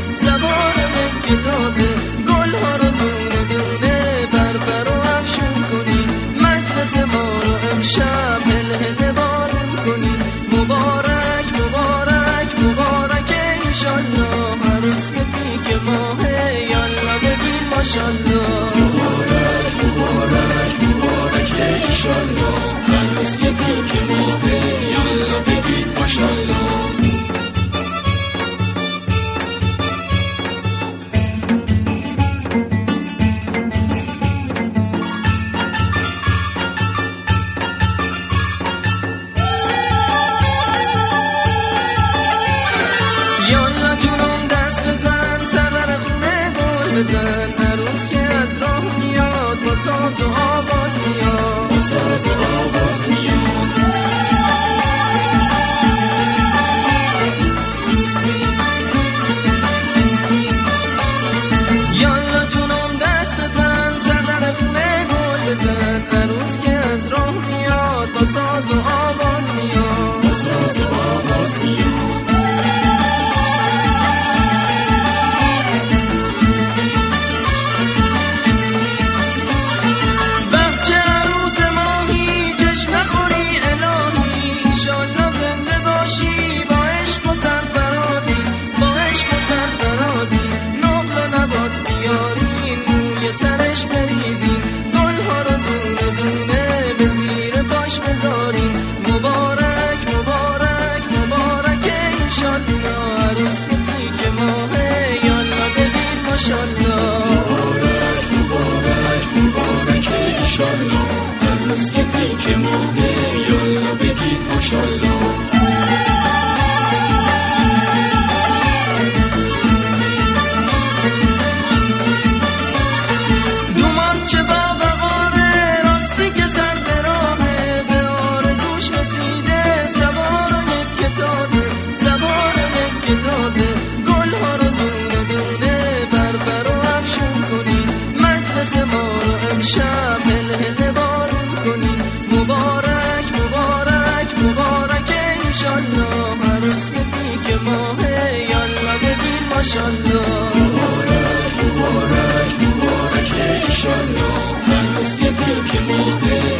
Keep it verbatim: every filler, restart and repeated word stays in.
سوار مکه تازه گل ها رو دونه دونه بربر و افشون کنی مجلس ما رو امشب هل هل بارون کنی مبارک مبارک مبارک انشالله عروس که تیک ماهه یالا بگین ماشالله مبارک مبارک مبارک انشالله عروس که تیک ماهه یالا بگین ماشالله یالا جونم دست بزن سر خونه گل بزن عروس که از راه میاد با ساز و آواز میاد با ساز و آواز میاد یالا جونم دست بزن سر خونه گل بزن عروس که از راه میاد با ساز و آواز میاد با ساز و آواز میاد سرش بریزین گل ها رو دونه دونه به زیر پاش بذارین مبارک مبارک مبارک انشالله عروس که تیک ماهه یالا بگین ماشالله مبارک مبارک مبارک انشالله عروس که تیک ماهه یالا بگین ماشالله چه با وقاره راستی که سر به راهه به آرزوش رسیده سوار مکه تازه سوار مکه تازه گل ها رو دونه دونه بربر و افشون کنی مجلس ما رو امشب هل هل بارون کنی مبارک مبارک مبارک انشالله عروس که تیک ماهه یالا بگین ماشالله مبارک مبارک مبارک انشالله عروس که تیک ماهه